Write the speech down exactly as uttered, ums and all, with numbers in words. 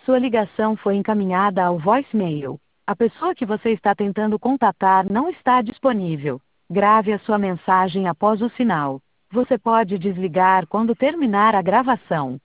Sua ligação foi encaminhada ao voicemail. A pessoa que você está tentando contatar não está disponível. Grave a sua mensagem após o sinal. Você pode desligar quando terminar a gravação.